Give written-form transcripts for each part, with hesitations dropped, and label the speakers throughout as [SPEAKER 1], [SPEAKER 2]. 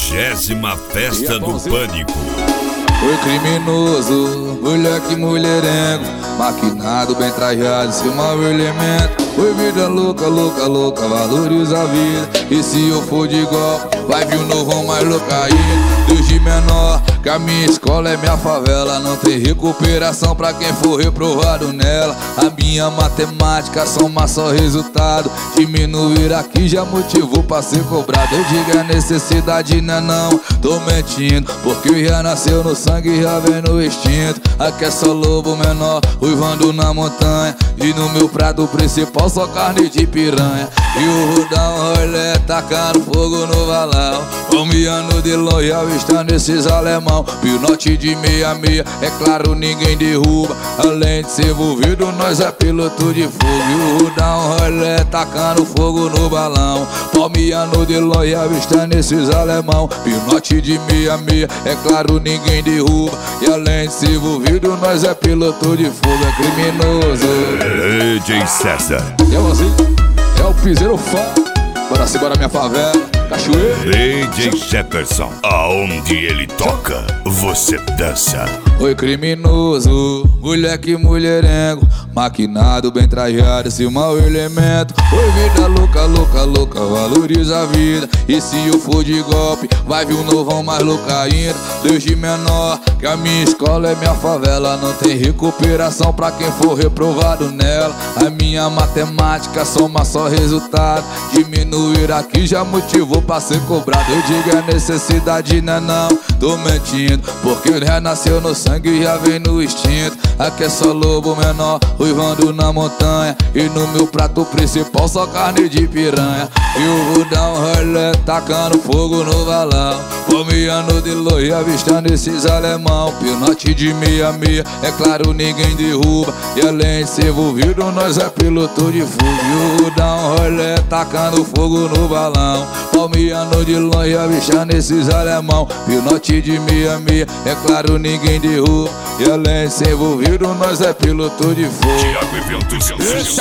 [SPEAKER 1] 30ª Festa do Pânico.
[SPEAKER 2] Foi criminoso, moleque mulherengo, maquinado, bem trajado, seu mau elemento. Foi vida louca, louca, louca, valoriza a vida. E se eu for de golpe, vai vir um novão mais louca ainda. Desde menor, que a minha escola é minha favela. Não tem recuperação pra quem for reprovado nela. A minha matemática soma só resultado. Diminuir aqui já motivou pra ser cobrado. Eu digo a necessidade não, tô mentindo, porque já nasceu no sangue, já vem no instinto. Aqui é só lobo menor, uivando na montanha. E no meu prato principal só carne de piranha. E o Rudão rolê tacando fogo no valão, palmeando de longe avistando esses alemão. Pinote de 66, é claro ninguém derruba. Além de ser envolvido, nós é piloto de fogo. E o Rudão rolê tacando fogo no balão, palmeando de longe avistando esses alemão. Pinote de 66, é claro ninguém derruba. E além de ser envolvido, nós é piloto de fogo, é criminoso.
[SPEAKER 1] DJ César.
[SPEAKER 2] E é você, é o piseiro fã. Bora se bora minha favela, cachoeira.
[SPEAKER 1] DJ Jefferson, aonde ele toca, você dança.
[SPEAKER 2] Oi criminoso, moleque mulherengo, maquinado, bem trajado, seu mau elemento. Oi vida louca, louca, louca, valoriza a vida. E se eu for de golpe, vai vir um novão mais louca ainda. Desde menor, que a minha escola é minha favela. Não tem recuperação pra quem for reprovado nela. A minha matemática soma só resultado. Diminuir aqui já motivou pra ser cobrado. Eu digo a necessidade não, tô mentindo, porque já nasceu no sangue, já vem no instinto. Aqui é só lobo menor, uivando na montanha. E no meu prato principal só carne de piranha. E o Rudão rolê tacando fogo no valão, palmeando de longe avistando esses alemão. Pinote de 66, é claro ninguém derruba. E além de ser envolvido, nós é piloto de fogo. E o Rudão rolê tacando fogo no balão, palmeando de longe avistando esses alemão. Pinote de 66, é claro ninguém derruba. E além de ser envolvido, nós é piloto de fogo.
[SPEAKER 1] Thiago Eventos,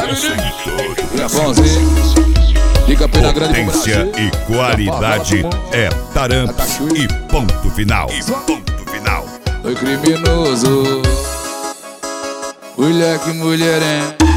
[SPEAKER 2] Japãozinho, fica pena grande pro
[SPEAKER 1] potência
[SPEAKER 2] Brasil.
[SPEAKER 1] e qualidade é Tarampas e ponto final. Ponto final.
[SPEAKER 2] Oi criminoso, moleque mulherengo,